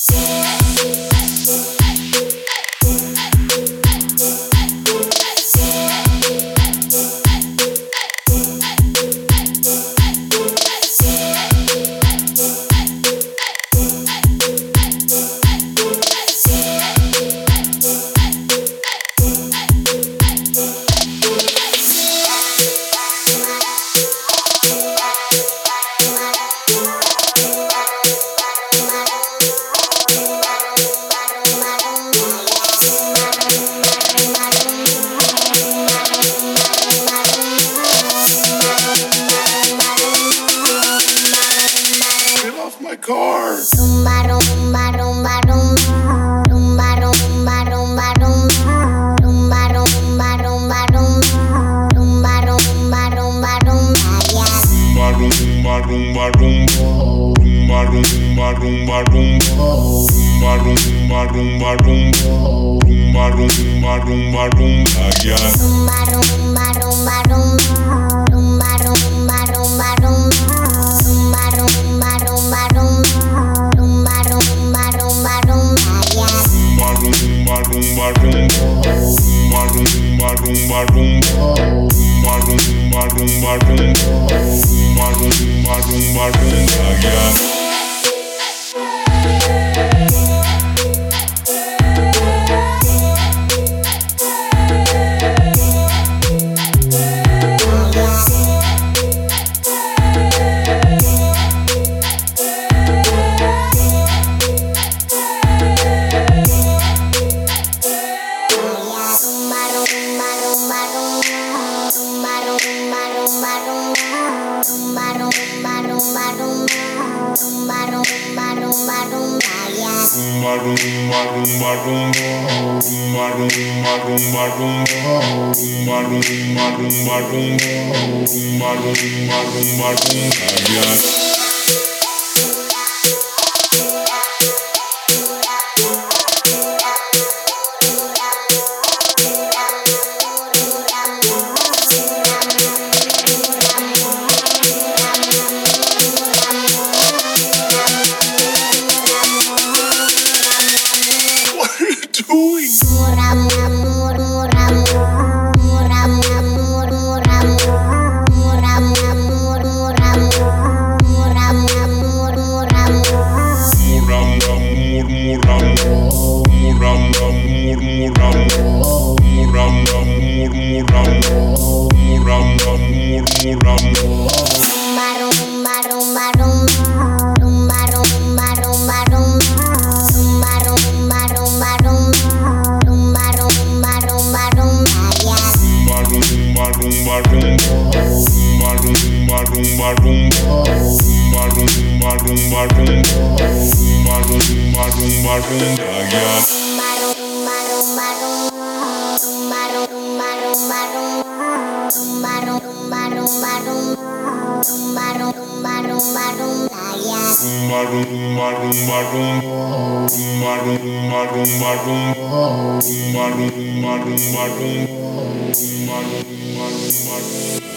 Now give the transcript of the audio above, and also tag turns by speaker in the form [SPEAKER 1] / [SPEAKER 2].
[SPEAKER 1] My car.
[SPEAKER 2] Rumba, rumba, rumba, rumba. Rumba, rumba, rumba, rumba. Rumba, rumba, rumba, rumba. Rumba, rumba, rumba, rumba. Yeah.
[SPEAKER 1] Rumba, rumba, rumba. Rumba, rumba, rumba, rumba. Rumba, rumba, rumba, rumba. Rumba, rumba, rumba, rumba. Yeah.
[SPEAKER 2] Rumba, rumba, rumba, rumba. Rumba, rumba, rumba, rumba. Rumba, rumba, rumba, rumba. Rumba, rumba, rumba, rumba. Yeah.
[SPEAKER 1] Rumba, rumba, rumba. Rumba, rumba, rumba, rumba. Rumba, rumba, rumba, rumba. Rumba, rumba, rumba, rumba. Yeah. Rumba, rumba, rumba, rumba. Rumba, rumba, rumba, rumba. Rumba, rumba, rumba, rumba. Rumba, rumba, rumba, rumba. Yeah. Rumba, rumba, rumba, rumba.